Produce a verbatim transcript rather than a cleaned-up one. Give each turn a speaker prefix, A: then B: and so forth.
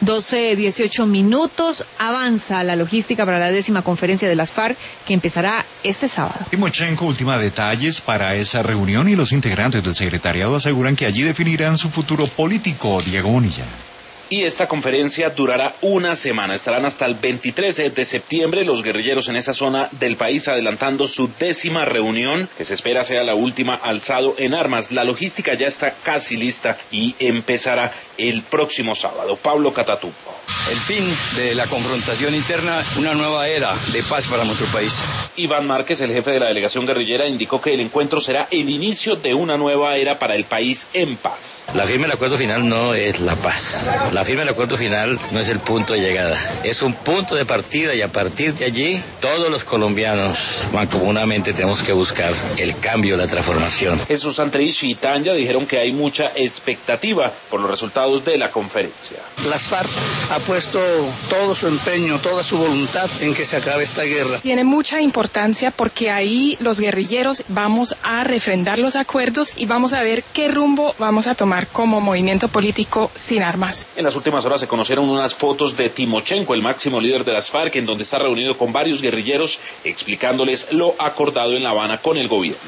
A: doce, dieciocho minutos. Avanza la logística para la décima conferencia de las FARC que empezará este sábado.
B: Timochenko ultima detalles para esa reunión y los integrantes del secretariado aseguran que allí definirán su futuro político. Diego Bonilla.
C: Y esta conferencia durará una semana. Estarán hasta el veintitrés de septiembre los guerrilleros en esa zona del país adelantando su décima reunión, que se espera sea la última alzado en armas. La logística ya está casi lista y empezará el próximo sábado. Pablo Catatumbo.
D: El fin de la confrontación interna, una nueva era de paz para nuestro país.
C: Iván Márquez, el jefe de la delegación guerrillera, indicó que el encuentro será el inicio de una nueva era para el país en paz.
E: La firma del acuerdo final no es la paz. La firma del acuerdo final no es el punto de llegada. Es un punto de partida y a partir de allí todos los colombianos mancomunadamente tenemos que buscar el cambio, la transformación.
C: Jesús Santrich y Tanya dijeron que hay mucha expectativa por los resultados de la conferencia.
F: Las FARC ha puesto todo su empeño, toda su voluntad en que se acabe esta guerra.
G: Tiene mucha importancia porque ahí los guerrilleros vamos a refrendar los acuerdos y vamos a ver qué rumbo vamos a tomar como movimiento político sin armas.
C: En las últimas horas se conocieron unas fotos de Timochenko, el máximo líder de las FARC, en donde está reunido con varios guerrilleros explicándoles lo acordado en La Habana con el gobierno.